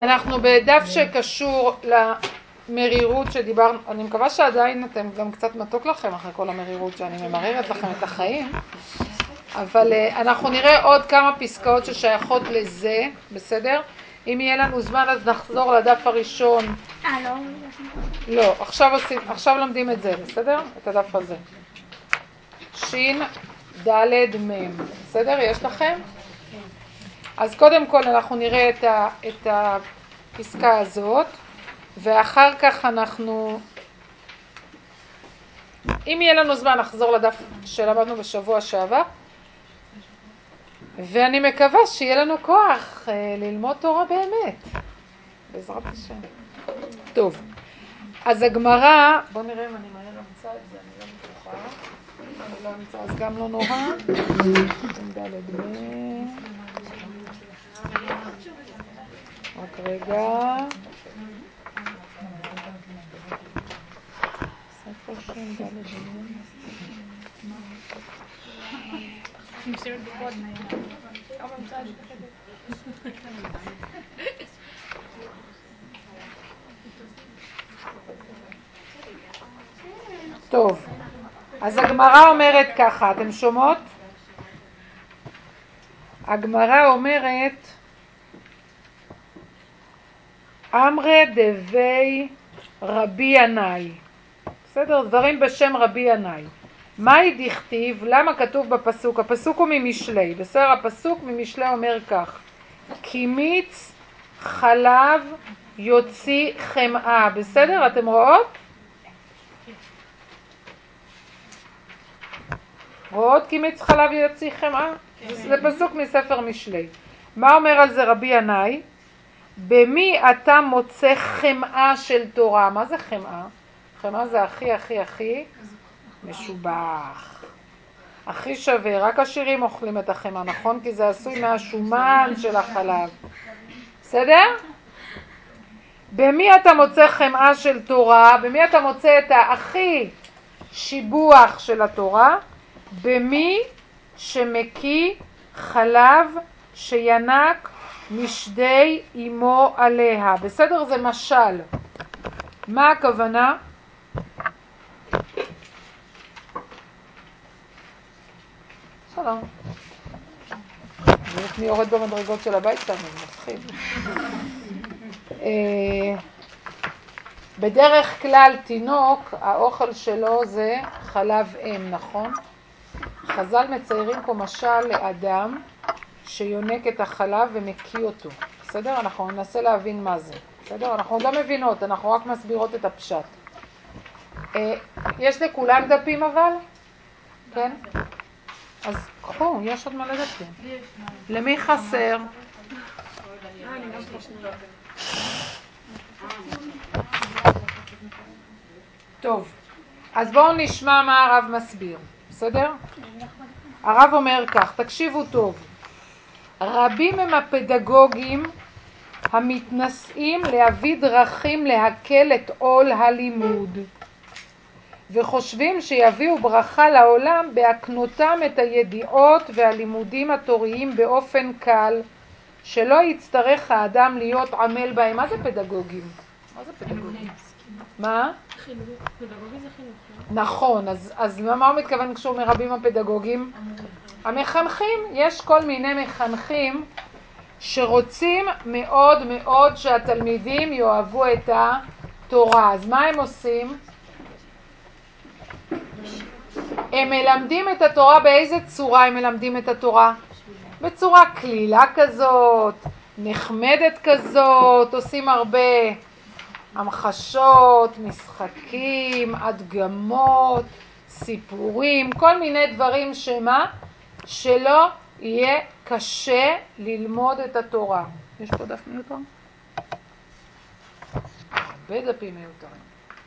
אנחנו בדף שקשור למרירות שדיברנו, אני מקווה שעדיין אתם גם קצת מתוק לכם אחרי כל המרירות שאני ממררת לכם את החיים, אבל אנחנו נראה עוד כמה פסקאות ששייכות לזה, בסדר? אם יהיה לנו זמן אז נחזור לדף הראשון. לא, עכשיו לומדים את זה, בסדר? את הדף הזה. שין ד' מ', בסדר? יש לכם? אז קודם כל אנחנו נראה את הפסקה הזאת, ואחר כך אם יהיה לנו זמן נחזור לדף שלמדנו בשבוע שעבר, ואני מקווה שיהיה לנו כוח ללמוד תורה באמת, בעזרת השם. טוב, אז הגמרא, בוא נראה אם אני מהר אמצא את זה, אני לא בטוחה. אם אני לא אמצא אז גם לא נורא. רק רגע. טוב, אז הגמרא אומרת ככה, אתם שומעות? הגמרא אומרת אמרי דבי רבי ינאי, בסדר? דברים בשם רבי ינאי. מהי דכתיב? למה כתוב בפסוק? הפסוק הוא ממשלי, בסדר? הפסוק ממשלי אומר כך: כי מיץ חלב יוציא חמאה, בסדר? אתם רואות? רואות כי מיץ חלב יוציא חמאה? זה פסוק מספר משלי. מה אומר על זה רבי ינאי? במי אתה מוצא חמאה של תורה? מה זה חמאה? חמאה זה הכי הכי הכי משובח, הכי שווה. רק עשירים אוכלים את החמאה, נכון? כי זה עשוי מהשומן של החלב, בסדר? במי אתה מוצא חמאה של תורה? במי אתה מוצא את הכי שיבוח של התורה? במי שמקיא חלב שינק משדי אמו עליה, בסדר? זה משל. מה הכוונה? שלום. אני יורד במדרגות של הבית שלנו, זה מפחיד. בדרך כלל תינוק, האוכל שלו זה חלב אם, נכון? חז"ל מציירים פה משל לאדם שיונק את החלב ומקיא אותו, בסדר? אנחנו ננסה להבין מה זה, בסדר? אנחנו לא מבינות, אנחנו רק מסבירות את הפשט. יש לכולם דפים אבל? כן? אז קחו, יש עוד מלא דפים. למי חסר? טוב, אז בואו נשמע מה הרב מסביר, בסדר? הרב אומר כך, תקשיבו טוב. רבים הם הפדגוגים המתנסים להביא דרכים להקל את עול הלימוד, וחושבים שיביאו ברכה לעולם בהקנותם את הידיעות והלימודים התוריים באופן קל, שלא יצטרך האדם להיות עמל בהם. מה זה פדגוגים? מה זה פדגוגים? מה? חינוך, פדגוגי זה חינוך. נכון, אז מה הוא מתכוון כשהוא אומר רבים הפדגוגים? המחנכים, יש כל מיני מחנכים שרוצים מאוד מאוד שהתלמידים יאהבו את התורה. אז מה הם עושים? הם מלמדים את התורה. באיזה צורה הם מלמדים את התורה? בצורה כלילה כזאת, נחמדת כזאת, עושים הרבה המחשות, משחקים, הדגמות, סיפורים, כל מיני דברים שלא יהיה קשה ללמוד את התורה. יש פה דף מיותר? הרבה דפים מיותרים.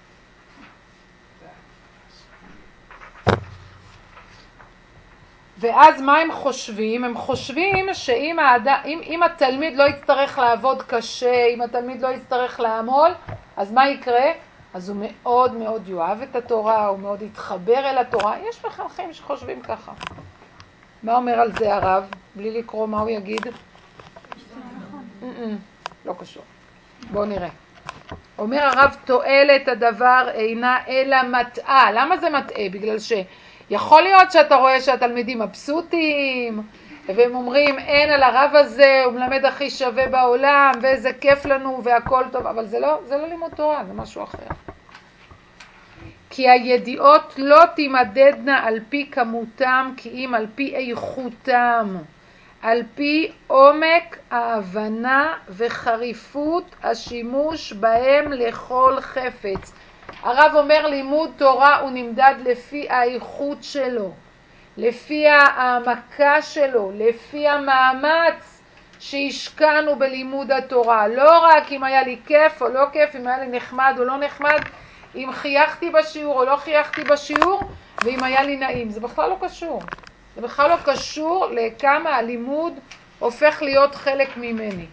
ואז מה הם חושבים? הם חושבים שאם התלמיד לא יצטרך לעבוד קשה, אם התלמיד לא יצטרך לעמול, אז מה יקרה? אז הוא מאוד מאוד יאהב את התורה, הוא מאוד יתחבר אל התורה. יש מחנכים שחושבים ככה. מה אומר על זה הרב? בלי לקרוא מה הוא יגיד? לא קשור. בואו נראה. אומר הרב, תועלת הדבר אינה אלא מטעה. למה זה מטעה? בגלל שיכול להיות שאתה רואה שהתלמידים מבסוטים, והם אומרים, אין על הרב הזה, הוא מלמד הכי שווה בעולם, ואיזה כיף לנו, והכל טוב, אבל זה לא לימוד תורה, זה משהו אחר. כי הידיעות לא תימדדנה על פי כמותם, כי אם על פי איכותם, על פי עומק ההבנה וחריפות השימוש בהם לכל חפץ. הרב אומר, לימוד תורה הוא נמדד לפי האיכות שלו, לפי העמקה שלו, לפי המאמץ שהשקענו בלימוד התורה. לא רק אם היה לי כיף או לא כיף, אם היה לי נחמד או לא נחמד, אם חייכתי בשיעור או לא חייכתי בשיעור, ואם היה לי נעים. זה בכלל לא קשור. זה בכלל לא קשור לכמה הלימוד הופך להיות חלק ממני.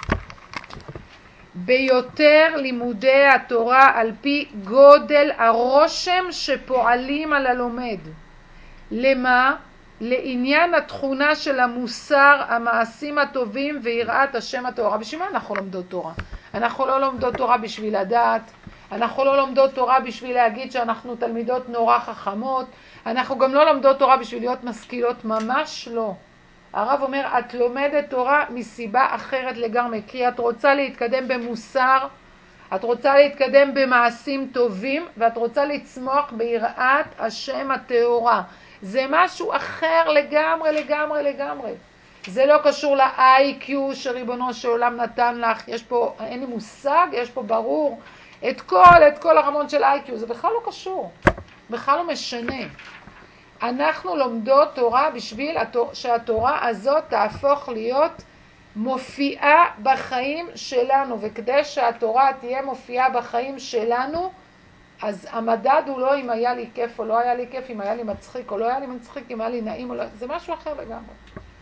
ביותר לימודי התורה על פי גודל הרושם שפועלים על הלומד. למה? לעניין התכונה של המוסר, המעשים הטובים ויראת השם הטהורה. בשביל מה אנחנו לומדות תורה? אנחנו לא לומדות תורה בשביל לדעת, אנחנו לא לומדות תורה בשביל להגיד שאנחנו תלמידות נורא חכמות, אנחנו גם לא לומדות תורה בשביל להיות משכילות, ממש לא. הרב אומר, את לומדת תורה מסיבה אחרת לגמרי, כי את רוצה להתקדם במוסר, את רוצה להתקדם במעשים טובים, ואת רוצה לצמוח ביראת השם הטהורה. זה משהו אחר לגמרי, לגמרי, לגמרי. זה לא קשור ל-IQ שריבונו של עולם נתן לך. יש פה, אין לי מושג, יש פה ברור את כל הרמון של IQ. זה בכלל לא קשור. בכלל לא משנה. אנחנו לומדות תורה בשביל שהתורה הזאת תהפוך להיות מופיעה בחיים שלנו. וכדי שהתורה תהיה מופיעה בחיים שלנו, אז המדד הוא לא אם היה לי כיף או לא היה לי כיף, אם היה לי מצחיק או לא היה לי מצחיק, אם היה לי נעים או לא, זה משהו אחר לגמרי.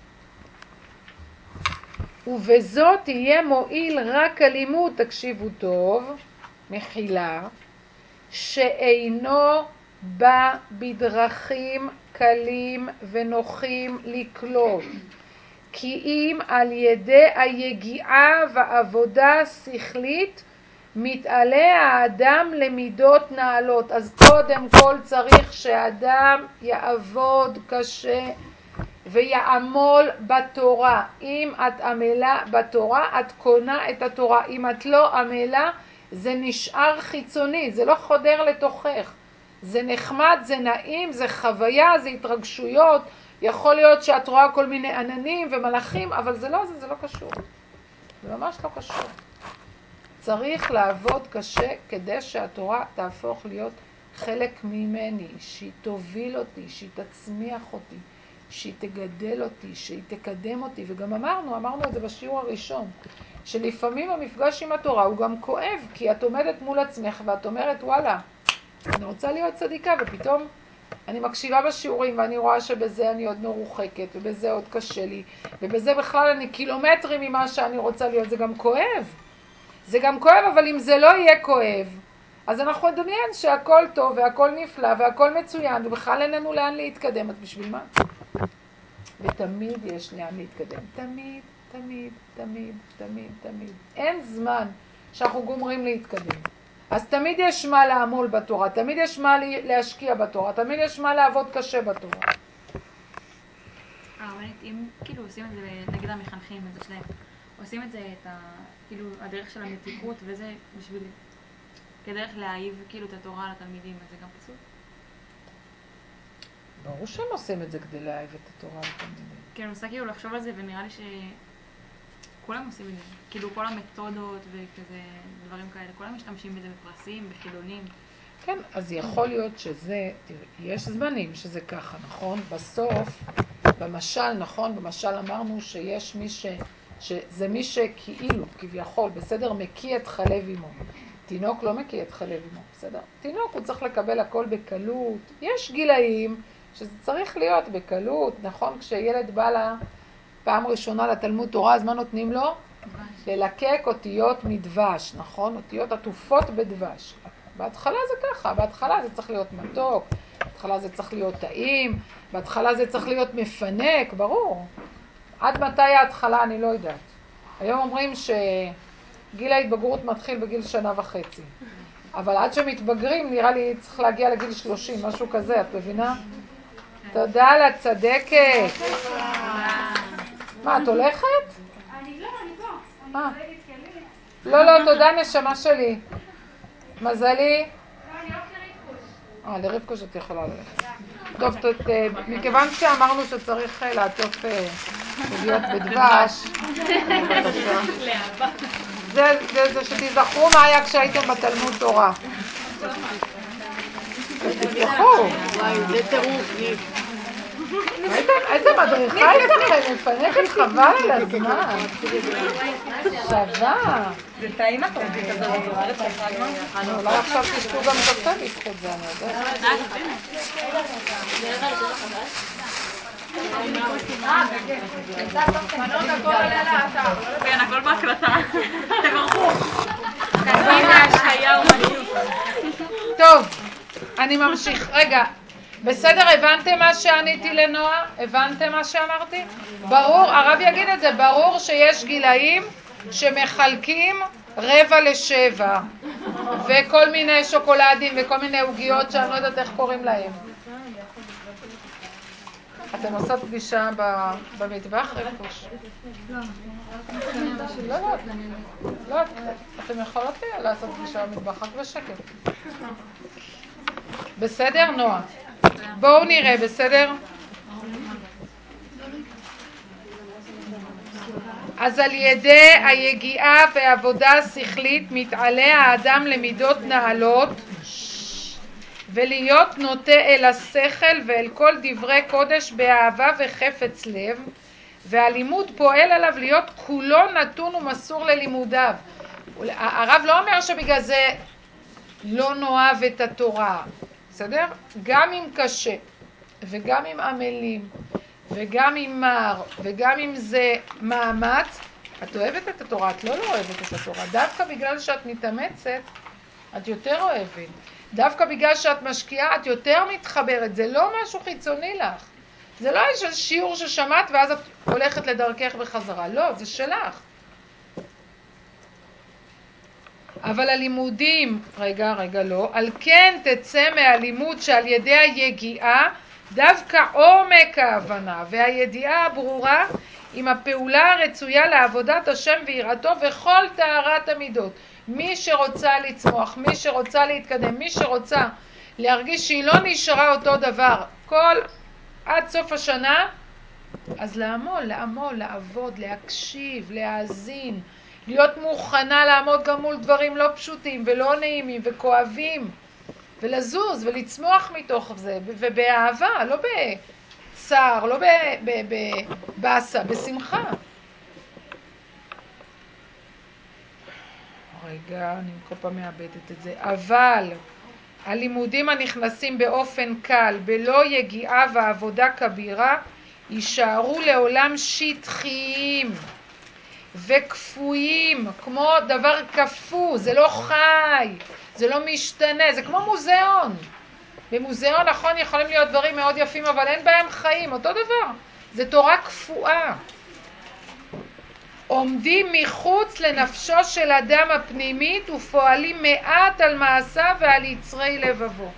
ובזאת יהיה מועיל רק הלימוד, תקשיבו טוב, מחילה, שאינו בא בדרכים קלים ונוחים לקלוט, כי אם על ידי היגיעה ועבודה שכלית מתעלה האדם למידות נעלות. אז קודם כל צריך שהאדם יעבוד קשה ויעמול בתורה. אם את עמלה בתורה, את קונה את התורה. אם את לא עמלה, זה נשאר חיצוני, זה לא חודר לתוכך. זה נחמד, זה נעים, זה חוויה, זה התרגשויות. יכול להיות שאת רואה כל מיני עננים ומלאכים, אבל זה לא זה, זה לא קשור. זה ממש לא קשור. צריך לעבוד קשה כדי שהתורה תהפוך להיות חלק ממני, שהיא תוביל אותי, שהיא תצמיח אותי, שהיא תגדל אותי, שהיא תקדם אותי. וגם אמרנו את זה בשיעור הראשון, שלפעמים המפגש עם התורה הוא גם כואב, כי את עומדת מול עצמך ואת אומרת, וואלה, אני רוצה להיות צדיקה, ופתאום אני מקשיבה בשיעורים ואני רואה שבזה אני עוד מרוחקת, ובזה עוד קשה לי, ובזה בכלל אני קילומטרים ממה שאני רוצה להיות. זה גם כואב. זה גם כואב, אבל אם זה לא יהיה כואב, אז אנחנו נדמיין שהכל טוב והכל נפלא והכל מצוין, ובכלל איננו לאן להתקדם. אז בשביל מה? ותמיד יש לאן להתקדם. תמיד, תמיד, תמיד, תמיד, תמיד. אין זמן שאנחנו גומרים להתקדם. אז תמיד יש מה לעמול בתורה, תמיד יש מה להשקיע בתורה, תמיד יש מה לעבוד קשה בתורה. אם כאילו עושים את זה נגד המחנכים, את זה שלהם, עושים את זה, כאילו הדרך של המתיקות וזה בשביל, כדרך להעיב כאילו את התורה לתלמידים, אז זה גם פסול? ברור שהם עושים את זה כדי להעיב את התורה לתלמידים. כן, אני מנסה כאילו לחשוב על זה, ונראה לי שכולם עושים את זה. כאילו כל המתודות וכזה דברים כאלה, כולם משתמשים בזה בפרסים, בחילונים. כן, אז יכול להיות שזה, יש זמנים שזה ככה, נכון? בסוף, במשל, נכון? במשל אמרנו שיש מי שזה מי שכאילו, כביכול, בסדר, מקיא את חלב אמו. תינוק לא מקיא את חלב אמו, בסדר? תינוק הוא צריך לקבל הכל בקלות. יש גילאים שזה צריך להיות בקלות, נכון? כשילד בא לה פעם ראשונה לתלמוד תורה, אז מה נותנים לו? ללקק אותיות מדבש, נכון? אותיות עטופות בדבש. בהתחלה זה ככה, בהתחלה זה צריך להיות מתוק, בהתחלה זה צריך להיות טעים, בהתחלה זה צריך להיות מפנק, ברור. עד מתי ההתחלה אני לא יודעת. היום אומרים גיל ההתבגרות מתחיל בגיל 1.5 שנה. אבל עד שמתבגרים, נראה לי צריך להגיע לגיל 30, משהו כזה, את מבינה? תודה על הצדקת. מה, את הולכת? אני פה. לא, תודה נשמה שלי. מזלי? אני הולכת לרבקוש. לרבקוש את יכולה ללכת. טוב, מכיוון שאמרנו שצריך לעטוף עוגיות בדבש, בבקשה. זה שתזכרו מה היה כשהייתם בתלמוד תורה. תפתחו. וואי, זה טירוף, ניב. איזה מדריכה יש לכם, מפנקת חבל על הזמן. שווה. זה טעים התרבות הזאת, את זוכרת שאכלנו? אולי עכשיו תשתו גם קפה בזכות זה, אני יודעת. כן, הכל בהקלטה. תברכו. קדימה, השעיה ומניות. טוב, אני ממשיך. רגע, בסדר, הבנתם מה שעניתי לנועה? הבנתם מה שאמרתי? ברור, הרב יגיד את זה, ברור שיש גילאים שמחלקים 6:45 וכל מיני שוקולדים וכל מיני עוגיות שאני לא יודעת איך קוראים להם. אתם עושות פגישה במטבח? לא, אתם יכולות לעשות פגישה במטבח, רק בשקט. בסדר, נועה? בואו נראה, בסדר? אז על ידי היגיעה והעבודה השכלית מתעלה האדם למידות נעלות ולהיות נוטה אל השכל ואל כל דברי קודש באהבה וחפץ לב, והלימוד פועל עליו להיות כולו נתון ומסור ללימודיו. הרב לא אומר שבגלל זה לא נאהב את התורה, בסדר? גם אם קשה וגם אם עמלים וגם אם מר וגם אם זה מאמץ, את אוהבת את התורה, את לא אוהבת את התורה. דווקא בגלל שאת מתאמצת, את יותר אוהבת. דווקא בגלל שאת משקיעה, את יותר מתחברת. זה לא משהו חיצוני לך. זה לא איזה שיעור ששמעת ואז את הולכת לדרכך בחזרה. לא, זה שלך. אבל הלימודים, רגע, לא, על כן תצא מהלימוד שעל ידי היגיעה דווקא עומק ההבנה והידיעה הברורה עם הפעולה הרצויה לעבודת השם ויראתו וכל טהרת המידות. מי שרוצה לצמוח, מי שרוצה להתקדם, מי שרוצה להרגיש שהיא לא נשארה אותו דבר עד סוף השנה, אז לעמול, לעבוד, להקשיב, להאזין, להיות מוכנה לעמוד גם מול דברים לא פשוטים ולא נעימים וכואבים, ולזוז ולצמוח מתוך זה, ובאהבה, לא בצער, לא בבאסה, בשמחה. רגע, אני כל פעם מאבדת את זה. אבל הלימודים הנכנסים באופן קל, בלא יגיעה ועבודה כבירה, יישארו לעולם שטחיים וכפויים, כמו דבר כפו, זה לא חי, זה לא משתנה, זה כמו מוזיאון. במוזיאון, נכון, יכולים להיות דברים מאוד יפים, אבל אין בהם חיים, אותו דבר. זה תורה כפואה. עומדים מחוץ לנפשו של אדם הפנימית ופועלים מעט על מעשיו ועל יצרי לבבו.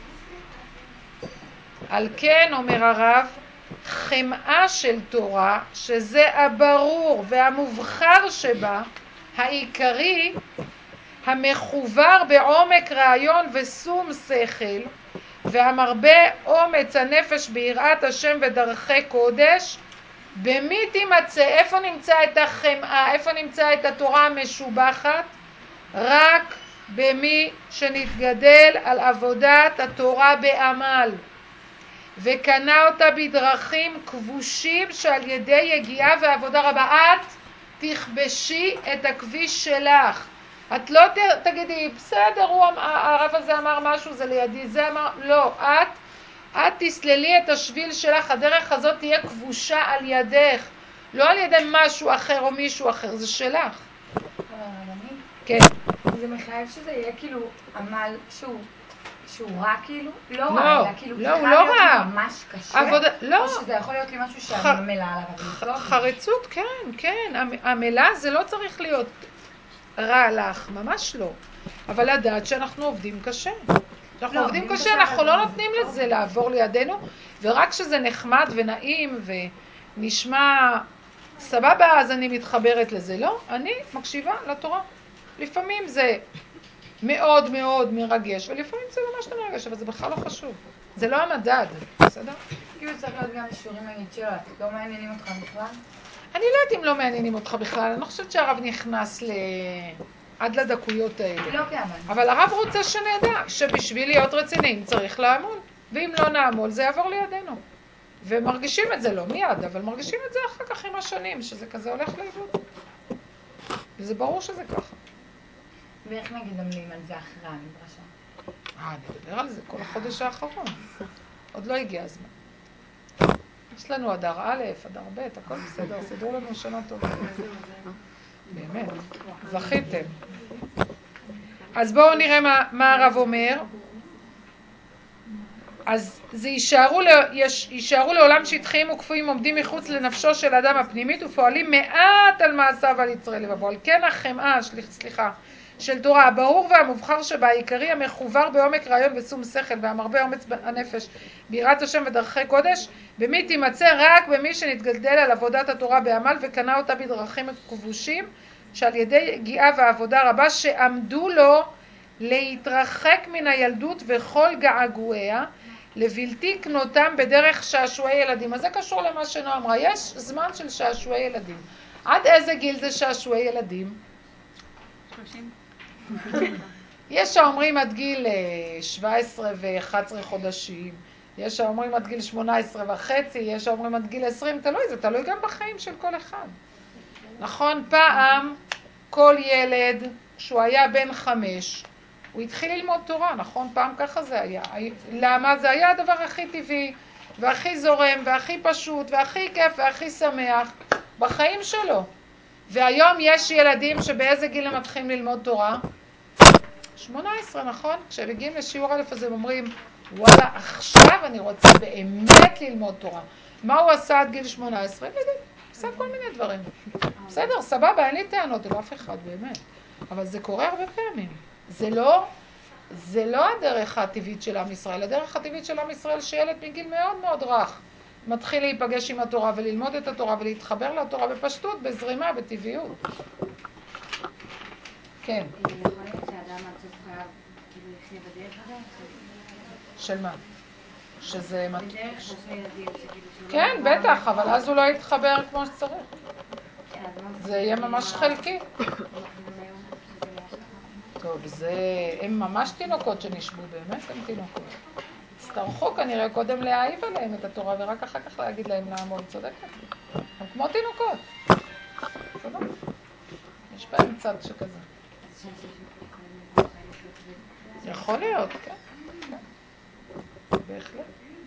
על כן, אומר הרב, חמאה של תורה, שזה הברור והמובחר שבה, העיקרי, המחובר בעומק רעיון וסום שכל, והמרבה אומץ הנפש ביראת השם ודרכי קודש, במי תימצא? איפה נמצא את החמאה? איפה נמצא את התורה המשובחת? רק במי שנתגדל על עבודת התורה בעמל וקנה אותה בדרכים כבושים שעל ידי יגיעה ועבודה רבה. את תכבשי את הכביש שלך. את לא תגידי, בסדר, הרב הזה אמר משהו, זה לידי, זה אמר, לא, את תסללי את השביל שלך, הדרך הזאת תהיה כבושה על ידך, לא על ידי משהו אחר או מישהו אחר, זה שלך. כן. זה מחייב שזה יהיה כאילו עמל שהוא רע כאילו? לא רע, אלא כאילו לא, הוא לא רע. ממש קשה? לא. או שזה יכול להיות לי משהו שאני מלאה עליו? חרצות, כן. המלה זה לא צריך להיות רע לך, ממש לא. אבל לדעת שאנחנו עובדים קשה. אנחנו עובדים קשה, אנחנו לא נותנים לזה לעבור לידינו, ורק כשזה נחמד ונעים ונשמע סבבה, אז אני מתחברת לזה. לא, אני מקשיבה לתורה. לפעמים זה מאוד מאוד מרגש, ולפעמים זה ממש לא מרגש, אבל זה בכלל לא חשוב. זה לא המדד, בסדר? כאילו צריך להיות גם שיעורים נגיד שלו, לא מעניינים אותך בכלל? אני לא יודעת אם לא מעניינים אותך בכלל, אני לא חושבת שהרב נכנס עד לדקויות האלה. לא כאמן. אבל הרב רוצה שנדע שבשביל להיות רציניים צריך לעמול, ואם לא נעמול זה יעבור לידינו. ומרגישים את זה לא מיד, אבל מרגישים את זה אחר כך עם השנים, שזה כזה הולך לאיבוד. וזה ברור שזה ככה. ואיך נגיד עמלים על זה אחרי המדרשה? אני אדבר על זה כל החודש האחרון. עוד לא הגיע הזמן. יש לנו אדר א', אדר ב', הכל בסדר, סדרו לנו שנה טובה. באמת, זכיתם. אז בואו נראה מה הרב אומר. אז זה יישארו לעולם שטחיים וכפויים עומדים מחוץ לנפשו של האדם הפנימית ופועלים מעט על מעשיו ועל יצרי לבבו. על כן החמאה, של תורה, הברור והמובחר שבה, העיקרי המחובר בעומק רעיון ושום שכל והמרבה אומץ הנפש, ביראת השם ודרכי קודש, במי תימצא רק במי שנתגלגל על עבודת התורה בעמל וקנה אותה בדרכים כבושים, שעל ידי הגיעה ועבודה רבה שעמדו לו להתרחק מן הילדות וכל געגועיה, לבלתי קנותם בדרך שעשועי ילדים. אז זה קשור למה שנועה אמרה, יש זמן של שעשועי ילדים. עד איזה גיל זה שעשועי ילדים? 30. יש שאומרים עד גיל 17 ו-11 חודשים, יש שאומרים עד גיל 18 וחצי, יש שאומרים עד גיל 20, תלוי, זה תלוי גם בחיים של כל אחד. נכון, פעם כל ילד שהוא היה בן 5, הוא התחיל ללמוד תורה, נכון? פעם ככה זה היה. למה? זה היה הדבר הכי טבעי, והכי זורם, והכי פשוט, והכי כיף, והכי שמח בחיים שלו. והיום יש ילדים שבאיזה גיל הם מתחילים ללמוד תורה? 18, נכון? כשהם מגיעים לשיעור א' אז הם אומרים, וואלה, עכשיו אני רוצה באמת ללמוד תורה. מה הוא עשה עד גיל 18? עשה כל מיני דברים. בסדר, סבבה, אין לי טענות על אף אחד, באמת. אבל זה קורה הרבה פעמים. זה לא הדרך הטבעית של עם ישראל. הדרך הטבעית של עם ישראל שילד מגיל מאוד מאוד רך מתחיל להיפגש עם התורה וללמוד את התורה ולהתחבר לתורה בפשטות, בזרימה, בטבעיות. כן. יכול להיות שאדם עד סוף חייו כאילו יחיה בדרך הזאת? של מה? שזה... בדרך של ילדים שכאילו... כן, בטח, אבל אז הוא לא יתחבר כמו שצריך. זה יהיה ממש חלקי. טוב, הם ממש תינוקות שנשבו, באמת הם תינוקות. הצטרכו כנראה קודם להאהיב עליהם את התורה, ורק אחר כך להגיד להם לעמוד, צודקת. הם כמו תינוקות. בסדר? יש בהם צד שכזה. יכול להיות, כן. בהחלט.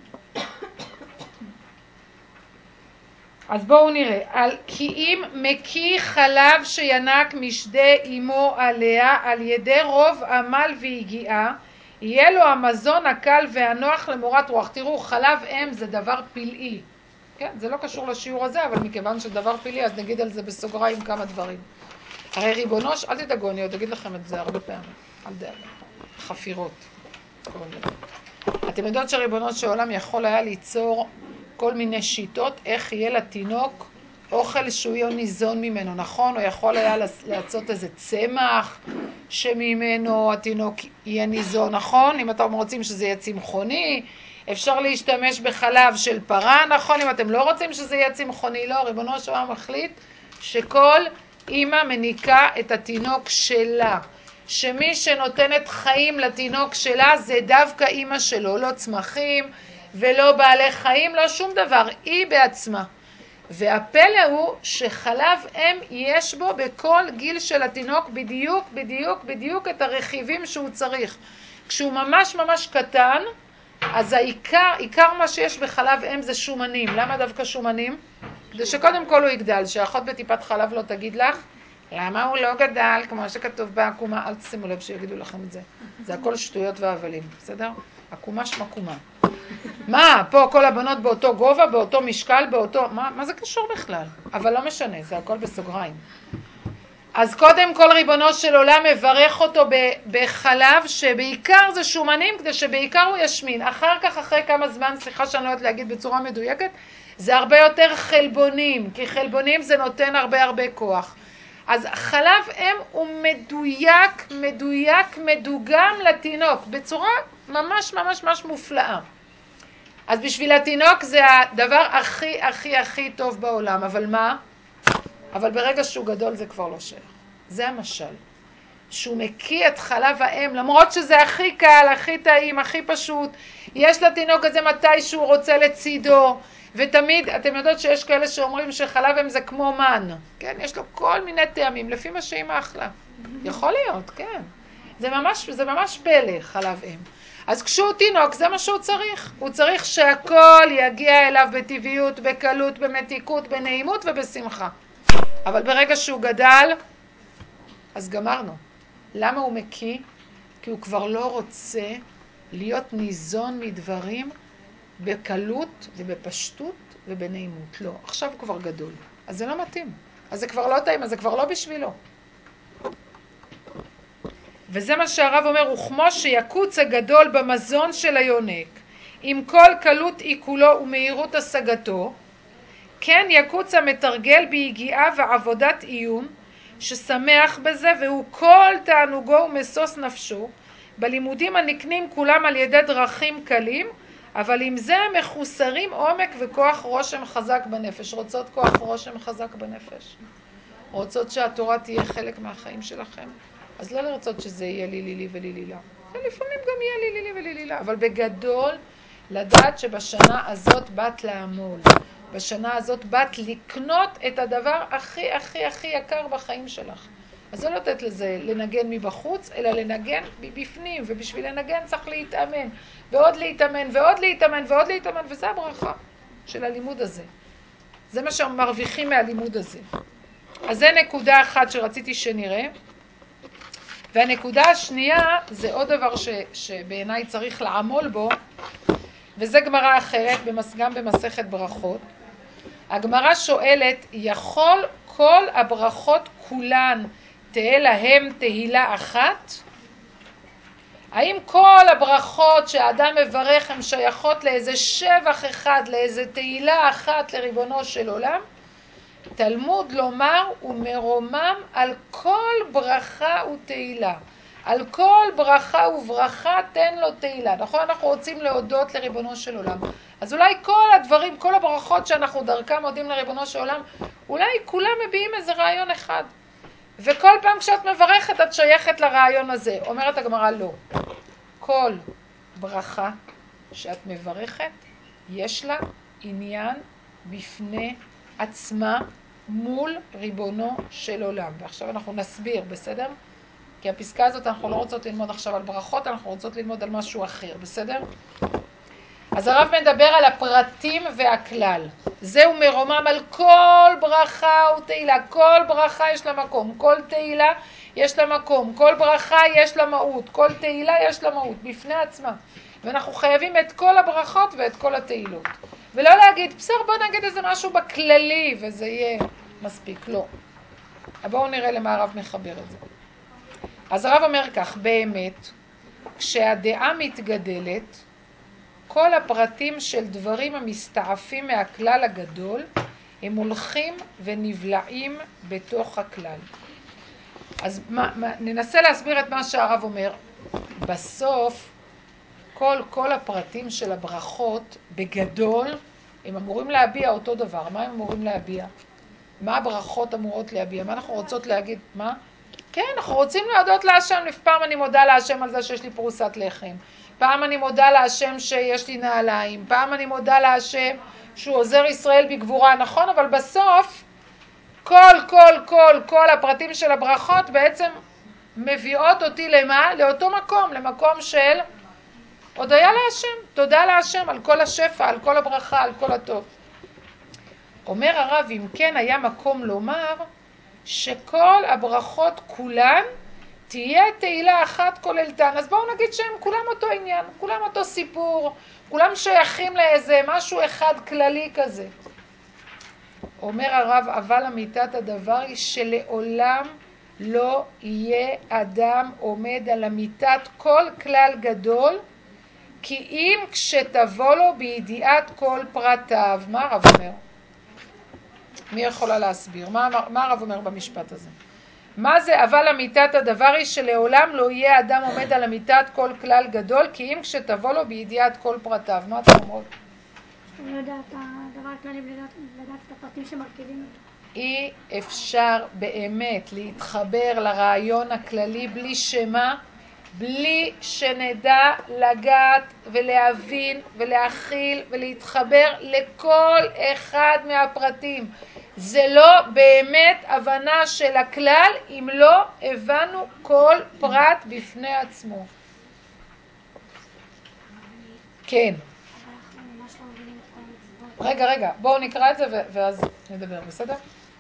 אז בואו נראה. כי אם מקיא חלב שינק משדה אמו עליה על ידי רוב עמל והגיעה, יהיה לו המזון הקל והנוח למורת רוח. תראו, חלב אם זה דבר פלאי. כן, זה לא קשור לשיעור הזה, אבל מכיוון שדבר פלאי, אז נגיד על זה בסוגריים כמה דברים. הרי ריבונו, אל תדאגו, אני עוד אגיד לכם את זה הרבה פעמים. אל דאגה. חפירות. אתם יודעות שריבונו של עולם יכול היה ליצור כל מיני שיטות איך יהיה לתינוק אוכל שהוא יהיה ניזון ממנו, נכון? הוא יכול היה לעשות איזה צמח שממנו התינוק יהיה ניזון, נכון? אם אתם רוצים שזה יהיה צמחוני, אפשר להשתמש בחלב של פרה, נכון? אם אתם לא רוצים שזה יהיה צמחוני, לא, ריבונו של עולם החליט שכל אמא מניקה את התינוק שלה. שמי שנותנת חיים לתינוק שלה זה דווקא אמא שלו, לא צמחים ולא בעלי חיים, לא שום דבר, היא בעצמה. והפלא הוא שחלב אם יש בו בכל גיל של התינוק בדיוק את הרכיבים שהוא צריך. כשהוא ממש ממש קטן, אז עיקר מה שיש בחלב אם זה שומנים. למה דווקא שומנים? כדי שקודם כל הוא יגדל, שאחות בטיפת חלב לא תגיד לך, למה הוא לא גדל כמו שכתוב בעקומה? אל תשימו לב שיגידו לכם את זה. זה הכל שטויות והבלים, בסדר? עקומה שמקומה. מה, פה כל הבנות באותו גובה, באותו משקל, באותו... מה זה קשור בכלל? אבל לא משנה, זה הכל בסוגריים. אז קודם כל ריבונו של עולם מברך אותו בחלב שבעיקר זה שומנים כדי שבעיקר הוא ישמין. אחר כך, אחרי כמה זמן, סליחה שאני לא יודעת להגיד בצורה מדויקת, זה הרבה יותר חלבונים, כי חלבונים זה נותן הרבה כוח. אז חלב אם הוא מדויק, מדוגם לתינוק, בצורה ממש מופלאה. אז בשביל התינוק זה הדבר הכי טוב בעולם, אבל מה? אבל ברגע שהוא גדול זה כבר לא שייך. זה המשל. שהוא מקיא את חלב האם, למרות שזה הכי קל, הכי טעים, הכי פשוט. יש לתינוק הזה מתי שהוא רוצה לצידו. ותמיד, אתם יודעות שיש כאלה שאומרים שחלב אם זה כמו מן. כן, יש לו כל מיני טעמים, לפי מה שאמא אכלה. יכול להיות, כן. זה ממש פלא, חלב אם. אז כשהוא תינוק, זה מה שהוא צריך. הוא צריך שהכל יגיע אליו בטבעיות, בקלות, במתיקות, בנעימות ובשמחה. אבל ברגע שהוא גדל, אז גמרנו. למה הוא מקיא? כי הוא כבר לא רוצה להיות ניזון מדברים בקלות ובפשטות ובנעימות. לא, עכשיו הוא כבר גדול. אז זה לא מתאים. אז זה כבר לא טעים, אז זה כבר לא בשבילו. וזה מה שהרב אומר, וכמו שיקוץ הגדול במזון של היונק, עם כל קלות עיכולו ומהירות השגתו, כן יקוץ המתרגל בהגיעה ועבודת איום, ששמח בזה, והוא כל תענוגו ומסוס נפשו, בלימודים הנקנים כולם על ידי דרכים קלים, אבל עם זה מחוסרים עומק וכוח רושם חזק בנפש. רוצות כוח רושם חזק בנפש? רוצות שהתורה תהיה חלק מהחיים שלכם? אז לא לרצות שזה יהיה לי ולי. לפעמים גם יהיה לי ולי, אבל בגדול לדעת שבשנה הזאת באת לעמול. בשנה הזאת באת לקנות את הדבר הכי יקר בחיים שלך. אז לא לתת לזה לנגן מבחוץ, אלא לנגן מבפנים, ובשביל לנגן צריך להתאמן, ועוד להתאמן, וזה הברכה של הלימוד הזה. זה מה שמרוויחים מהלימוד הזה. אז זה נקודה אחת שרציתי שנראה. והנקודה השנייה זה עוד דבר שבעיניי צריך לעמול בו, וזה גמרא אחרת, גם במסכת ברכות. הגמרא שואלת, יכול כל הברכות כולן תהיה להם תהילה אחת? האם כל הברכות שהאדם מברך הן שייכות לאיזה שבח אחד, לאיזה תהילה אחת לריבונו של עולם? תלמוד לומר ומרומם על כל ברכה ותהילה. על כל ברכה וברכה תן לו תהילה. נכון, אנחנו רוצים להודות לריבונו של עולם. אז אולי כל הדברים, כל הברכות שאנחנו דרכם מודים לריבונו של עולם, אולי כולם מביאים איזה רעיון אחד. וכל פעם כשאת מברכת את שייכת לרעיון הזה. אומרת הגמרא לא. כל ברכה שאת מברכת יש לה עניין בפני עצמה מול ריבונו של עולם. ועכשיו אנחנו נסביר, בסדר? כי הפסקה הזאת אנחנו לא רוצות ללמוד עכשיו על ברכות, אנחנו רוצות ללמוד על משהו אחר, בסדר? אז הרב מדבר על הפרטים והכלל. זהו מרומם על כל ברכה ותהילה. כל ברכה יש לה מקום, כל תהילה יש לה מקום, כל ברכה יש לה מהות, כל תהילה יש לה מהות בפני עצמה. ואנחנו חייבים את כל הברכות ואת כל התהילות. ולא להגיד, בסדר, בוא נגיד איזה משהו בכללי וזה יהיה מספיק. לא. בואו נראה למה הרב מחבר את זה. אז הרב אומר כך, באמת, כשהדעה מתגדלת, כל הפרטים של דברים המסתעפים מהכלל הגדול, הם הולכים ונבלעים בתוך הכלל. אז ננסה להסביר את מה שהרב אומר. בסוף, כל הפרטים של הברכות, בגדול, הם אמורים להביע אותו דבר. מה הם אמורים להביע? מה הברכות אמורות להביע? מה אנחנו רוצות להגיד? מה? כן, אנחנו רוצים להודות להשם. פעם אני מודה להשם על זה שיש לי פרוסת לחם. פעם אני מודה להשם שיש לי נעליים. פעם אני מודה להשם שהוא עוזר ישראל בגבורה. נכון, אבל בסוף, כל הפרטים של הברכות בעצם מביאות אותי למה? לאותו מקום, למקום של הודיה להשם. תודה להשם על כל השפע, על כל הברכה, על כל הטוב. אומר הרב, אם כן היה מקום לומר שכל הברכות כולן תהיה תהילה אחת כוללתן. אז בואו נגיד שהם כולם אותו עניין, כולם אותו סיפור, כולם שייכים לאיזה משהו אחד כללי כזה. אומר הרב, אבל אמיתת הדבר היא שלעולם לא יהיה אדם עומד על אמיתת כל כלל גדול, כי אם כשתבוא לו בידיעת כל פרטיו. מה הרב אומר? מי יכולה להסביר? מה הרב אומר במשפט הזה? מה זה אבל אמיתת הדבר היא שלעולם לא יהיה אדם עומד על אמיתת כל כלל גדול, כי אם כשתבוא לו בידיעת כל פרטיו. מה אתם אומרות? אני לא יודעת את הדבר הכללי ולדעת את הפרטים שמרכיבים אותו. אי אפשר באמת להתחבר לרעיון הכללי בלי שמה, בלי שנדע לגעת ולהבין ולהכיל ולהתחבר לכל אחד מהפרטים. זה לא באמת הבנה של הכלל אם לא הבנו כל פרט בפני עצמו. כן. רגע, בואו נקרא את זה ואז נדבר, בסדר?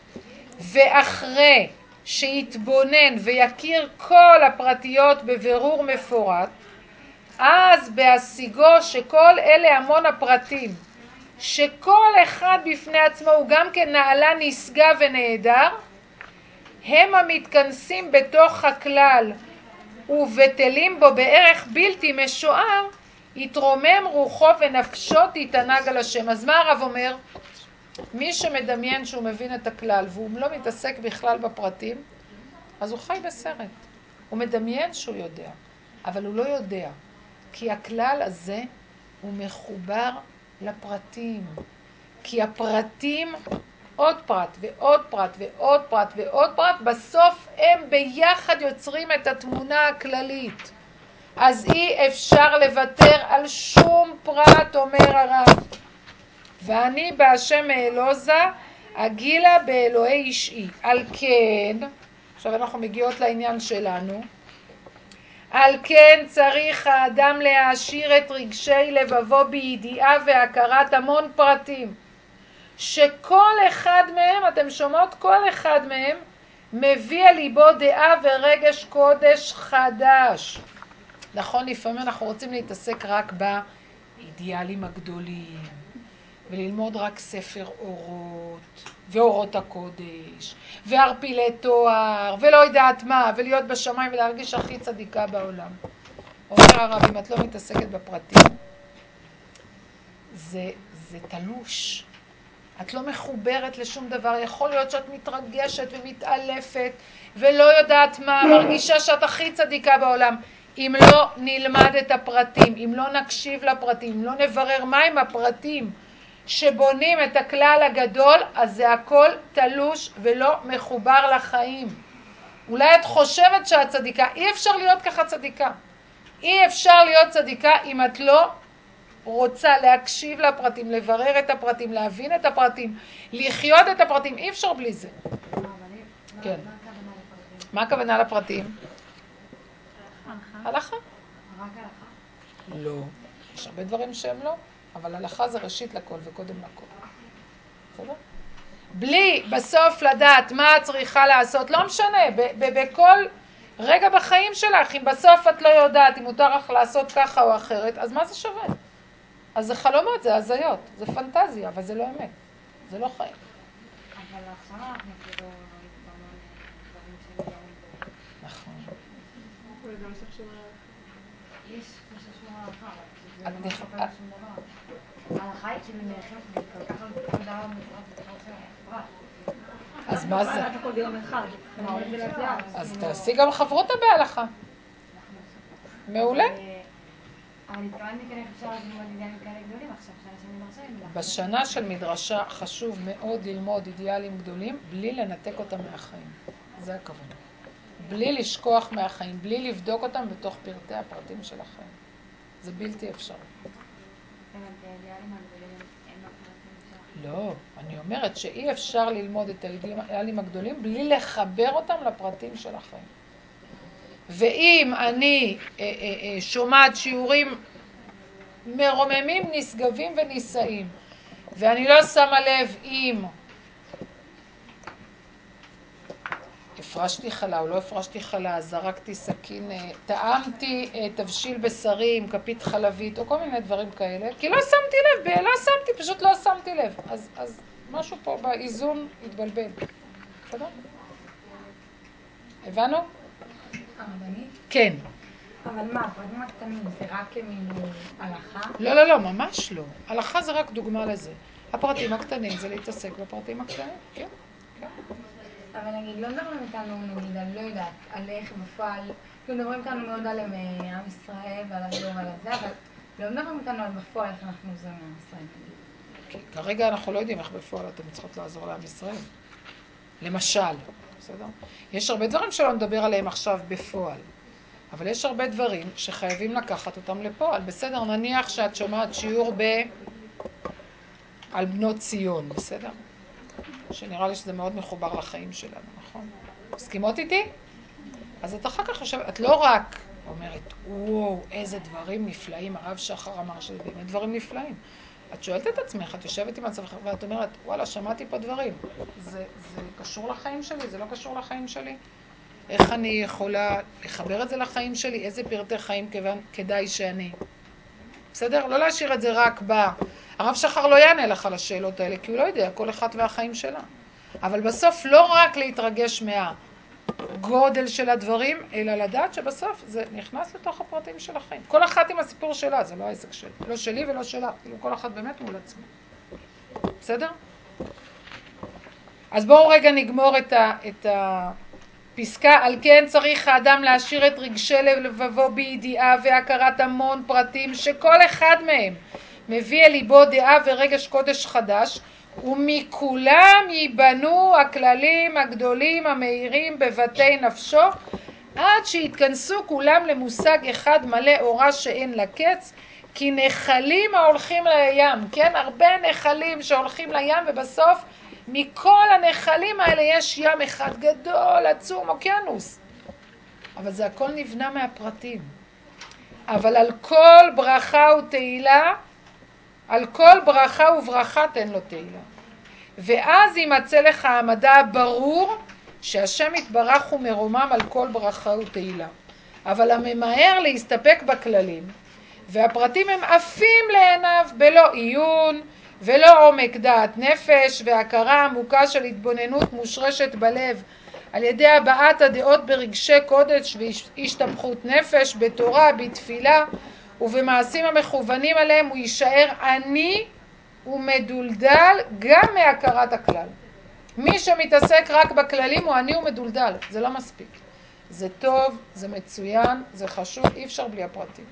ואחרי שיתבונן ויכיר כל הפרטיות בבירור מפורט, אז בהשיגו שכל אלה המון הפרטים, שכל אחד בפני עצמו הוא גם כן נעלה נשגב ונהדר, הם המתכנסים בתוך הכלל ובטלים בו בערך בלתי משוער, יתרומם רוחו ונפשו תתענג על השם. אז מה הרב אומר? מי שמדמיין שהוא מבין את הכלל והוא לא מתעסק בכלל בפרטים, אז הוא חי בסרט. הוא מדמיין שהוא יודע, אבל הוא לא יודע, כי הכלל הזה הוא מחובר לפרטים. כי הפרטים, עוד פרט ועוד פרט ועוד פרט ועוד פרט, בסוף הם ביחד יוצרים את התמונה הכללית. אז אי אפשר לוותר על שום פרט, אומר הרב. ואני בהשם אלוזה אגילה באלוהי אישי. על כן, עכשיו אנחנו מגיעות לעניין שלנו, על כן צריך האדם להעשיר את רגשי לבבו בידיעה והכרת המון פרטים, שכל אחד מהם, אתם שומעות, כל אחד מהם מביא על ליבו דעה ורגש קודש חדש. נכון, לפעמים אנחנו רוצים להתעסק רק באידיאלים הגדולים, וללמוד רק ספר אורות, ואורות הקודש, וערפילי תואר, ולא יודעת מה, ולהיות בשמיים ולהרגיש הכי צדיקה בעולם. אומר הרב, אם את לא מתעסקת בפרטים, זה תלוש. את לא מחוברת לשום דבר. יכול להיות שאת מתרגשת ומתעלפת, ולא יודעת מה, מרגישה שאת הכי צדיקה בעולם. אם לא נלמד את הפרטים, אם לא נקשיב לפרטים, אם לא נברר מהם הפרטים שבונים את הכלל הגדול, אז זה הכל תלוש ולא מחובר לחיים. אולי את חושבת שאת צדיקה, אי אפשר להיות ככה צדיקה. אי אפשר להיות צדיקה אם את לא רוצה להקשיב לפרטים, לברר את הפרטים, להבין את הפרטים, לחיות את הפרטים. אי אפשר בלי זה. כן. מה הכוונה לפרטים? הלכה? רק הלכה? לא. יש הרבה דברים שהם לא, אבל הלכה זה ראשית לכל וקודם לכל. בסדר? בלי בסוף לדעת מה את צריכה לעשות, לא משנה, בכל רגע בחיים שלך, אם בסוף את לא יודעת אם מותר לך לעשות ככה או אחרת, אז מה זה שווה? אז זה חלומות, זה הזיות, זה פנטזיה, אבל זה לא אמת, זה לא חיים. אבל עכשיו אנחנו כאילו בהמון דברים שמגיעים. נכון. וגם צריך שומר יש קשר שומר הלכה, אבל זה לא מספר שום דבר. ההלכה היא כאילו נלחמת כל כך על כל דבר מפרט פרט. אז מה זה? אתה כל ביום אחד. אז תעשי גם חברותה בהלכה. מעולה. אבל התכוונתי כאן איך אפשר ללמוד אידיאלים כאלה גדולים עכשיו, שנה של מדרשה עם לך. בשנה של מדרשה חשוב מאוד ללמוד אידיאלים גדולים, בלי לנתק אותם מהחיים. זה הכוונה. בלי לשכוח מהחיים, בלי לבדוק אותם בתוך פרטי הפרטים של החיים. זה בלתי אפשרי. האידיאלים הגדולים הם לא פרטים אפשר. לא, אני אומרת שאי אפשר ללמוד את האידיאלים הגדולים בלי לחבר אותם לפרטים של החיים. ואם אני שומעת שיעורים מרוממים, נשגבים ונישאים, ואני לא שמה לב אם הפרשתי חלה או לא הפרשתי חלה, זרקתי סכין, טעמתי תבשיל בשרי עם כפית חלבית או כל מיני דברים כאלה, כי לא שמתי לב, פשוט לא שמתי לב. אז משהו פה באיזון התבלבל. בסדר? הבנו? הרבנית? כן. אבל מה, הפרטים הקטנים זה רק כאילו הלכה? לא, לא, לא, ממש לא. הלכה זה רק דוגמה לזה. הפרטים הקטנים זה להתעסק בפרטים הקטנים, כן. אבל נגיד, לא מדברים איתנו, נגיד, אני לא יודעת, על איך בפועל, כאילו מדברים איתנו מאוד על עם ישראל ועל הדור ועל הזה, אבל לא מדברים איתנו על בפועל איך אנחנו עוזרים לעם ישראל, נגיד. כי כרגע אנחנו לא יודעים איך בפועל אתם צריכות לעזור לעם ישראל. למשל, בסדר? יש הרבה דברים שלא נדבר עליהם עכשיו בפועל, אבל יש הרבה דברים שחייבים לקחת אותם לפועל. בסדר, נניח שאת שומעת שיעור על בנות ציון, בסדר? שנראה לי שזה מאוד מחובר לחיים שלנו, נכון? מסכימות איתי? אז את אחר כך חושבת, את לא רק אומרת, וואו, איזה דברים נפלאים, הרב שחר אמר שזה באמת דברים נפלאים. את שואלת את עצמך, את יושבת עם עצמך ואת אומרת, וואלה, שמעתי פה דברים. זה קשור לחיים שלי, זה לא קשור לחיים שלי? איך אני יכולה לחבר את זה לחיים שלי? איזה פרטי חיים כדאי שאני? בסדר? לא להשאיר את זה רק הרב שחר לא יענה לך על השאלות האלה, כי הוא לא יודע, כל אחד והחיים שלה. אבל בסוף לא רק להתרגש מהגודל של הדברים, אלא לדעת שבסוף זה נכנס לתוך הפרטים של החיים. כל אחת עם הסיפור שלה, זה לא העסק שלי. לא שלי ולא שלה, כאילו כל אחת באמת מול עצמה. בסדר? אז בואו רגע נגמור את הפסקה. על כן צריך האדם להשאיר את רגשי לבבו בידיעה והכרת המון פרטים שכל אחד מהם מביא אל ליבו דעה ורגש קודש חדש, ומכולם ייבנו הכללים הגדולים המאירים בבתי נפשו, עד שיתכנסו כולם למושג אחד מלא אורה שאין לה קץ, כי נחלים ההולכים לים, כן? הרבה נחלים שהולכים לים, ובסוף מכל הנחלים האלה יש ים אחד גדול, עצום, אוקיינוס. אבל זה הכל נבנה מהפרטים. אבל על כל ברכה ותהילה, על כל ברכה וברכה תן לו תהילה. ואז יימצא לך המדע הברור שהשם יתברך ומרומם על כל ברכה ותהילה. אבל הממהר להסתפק בכללים, והפרטים הם עפים לעיניו בלא עיון ולא עומק דעת נפש והכרה עמוקה של התבוננות מושרשת בלב על ידי הבעת הדעות ברגשי קודש והשתפכות נפש, בתורה, בתפילה ובמעשים המכוונים עליהם, הוא יישאר עני ומדולדל גם מהכרת הכלל. מי שמתעסק רק בכללים הוא עני ומדולדל, זה לא מספיק. זה טוב, זה מצוין, זה חשוב, אי אפשר בלי הפרטים.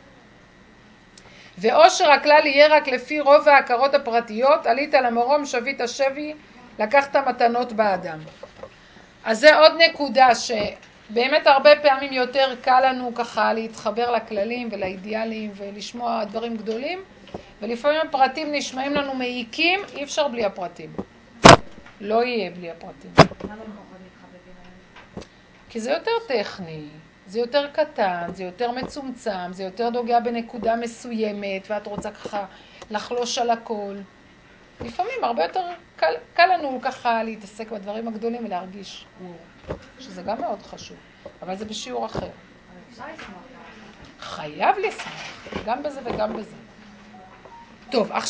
ואושר הכלל יהיה רק לפי רוב ההכרות הפרטיות, עלית למרום שביט השבי, לקחת מתנות באדם. אז זה עוד נקודה שבאמת הרבה פעמים יותר קל לנו ככה להתחבר לכללים ולאידיאלים ולשמוע דברים גדולים, ולפעמים הפרטים נשמעים לנו מעיקים, אי אפשר בלי הפרטים. לא יהיה בלי הפרטים. למה הם פחות מתחבבים עליהם? כי זה יותר טכני, זה יותר קטן, זה יותר מצומצם, זה יותר נוגע בנקודה מסוימת, ואת רוצה ככה לחלוש על הכל. לפעמים הרבה יותר קל לנו ככה להתעסק בדברים הגדולים ולהרגיש שזה גם מאוד חשוב, אבל זה בשיעור אחר. אבל אפשר לשמוח. חייב לשמוח, גם בזה וגם בזה. טוב, עכשיו